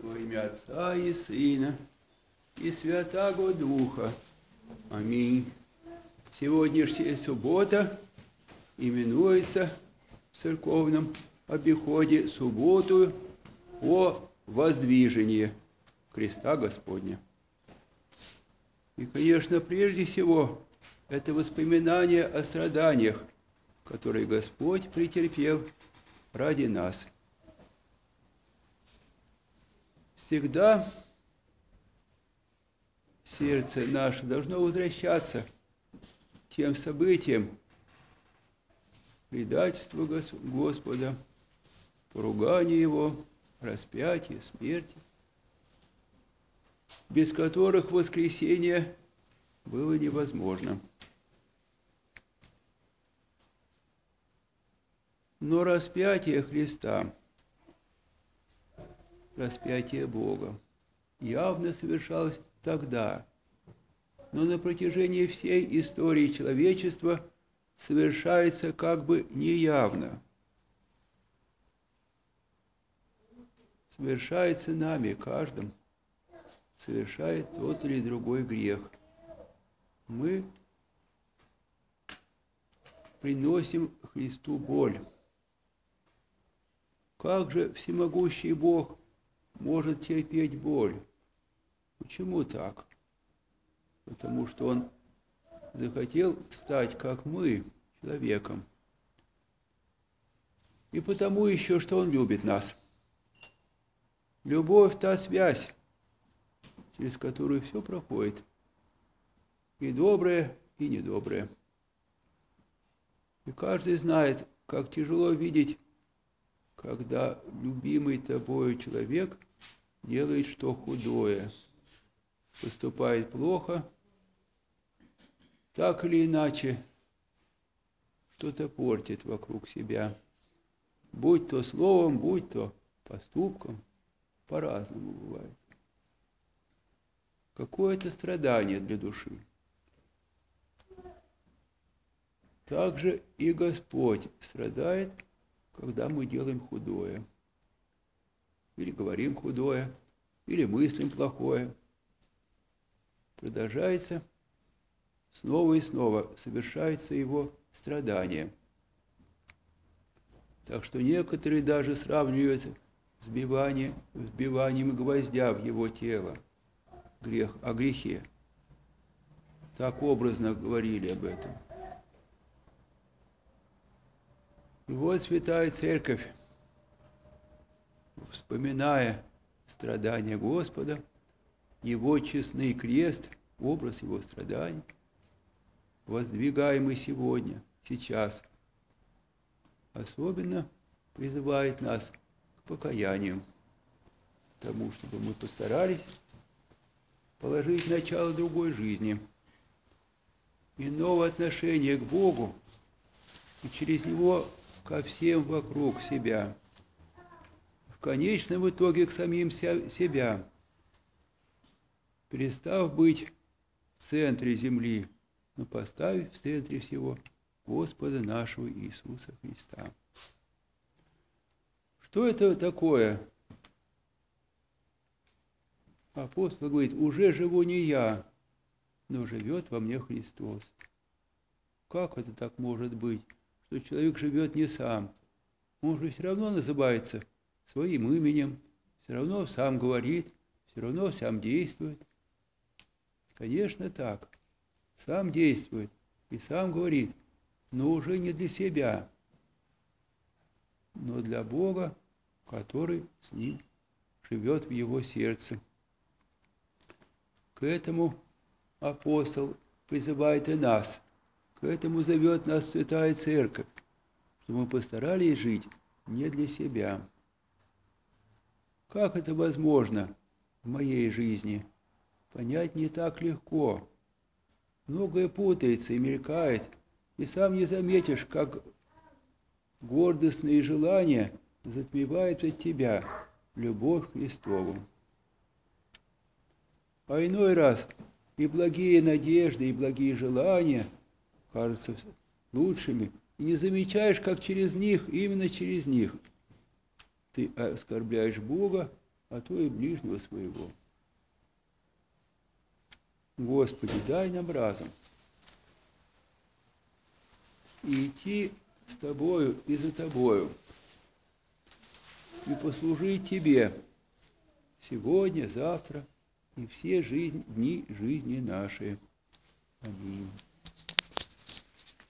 Во имя Отца и Сына и Святаго Духа. Аминь. Сегодняшняя суббота именуется в церковном обиходе субботу о воздвижении креста Господня. И, конечно, прежде всего, это воспоминание о страданиях, которые Господь претерпел ради нас. Всегда сердце наше должно возвращаться к тем событиям предательства Господа, поругания Его, распятия, смерти, без которых воскресение было невозможно. Но распятие Христа, распятие Бога, явно совершалось тогда, но на протяжении всей истории человечества совершается как бы неявно. Совершается нами, каждым, совершает тот или другой грех. Мы приносим Христу боль. Как же всемогущий Бог может терпеть боль? Почему так? Потому что Он захотел стать, как мы, человеком. И потому еще, что Он любит нас. Любовь – та связь, через которую все проходит. И доброе, и недоброе. И каждый знает, как тяжело видеть, когда любимый тобою человек делает что худое, поступает плохо, так или иначе что-то портит вокруг себя, будь то словом, будь то поступком, по-разному бывает. Какое-то страдание для души. Также и Господь страдает, когда мы делаем худое, или говорим худое, или мыслим плохое. Продолжается снова и снова, совершается его страдание. Так что некоторые даже сравниваются с вбиванием гвоздя в его тело, о грехе. Так образно говорили об этом. И вот Святая Церковь, вспоминая страдания Господа, Его честный крест, образ Его страданий, воздвигаемый сегодня, сейчас, особенно призывает нас к покаянию, к тому, чтобы мы постарались положить начало другой жизни, иного отношения к Богу и через него ко всем вокруг себя, в конечном итоге к самим себя, перестав быть в центре земли, но поставив в центре всего Господа нашего Иисуса Христа. Что это такое? Апостол говорит, уже живу не я, но живет во мне Христос. Как это так может быть, что человек живет не сам? Он же все равно называется своим именем, все равно сам говорит, все равно сам действует. Конечно, так. Сам действует и сам говорит, но уже не для себя, но для Бога, который с ним живет в его сердце. К этому апостол призывает и нас, к этому зовет нас Святая Церковь, чтобы мы постарались жить не для себя. Как это возможно в моей жизни? Понять не так легко. Многое путается и мелькает, и сам не заметишь, как гордостные желания затмевают от тебя любовь к Христову. А иной раз и благие надежды, и благие желания кажутся лучшими, и не замечаешь, как через них, именно через них, ты оскорбляешь Бога а то и ближнего своего. Господи, дай нам разум и идти с Тобою и за Тобою, и послужить Тебе сегодня, завтра и все дни жизни нашей. Аминь.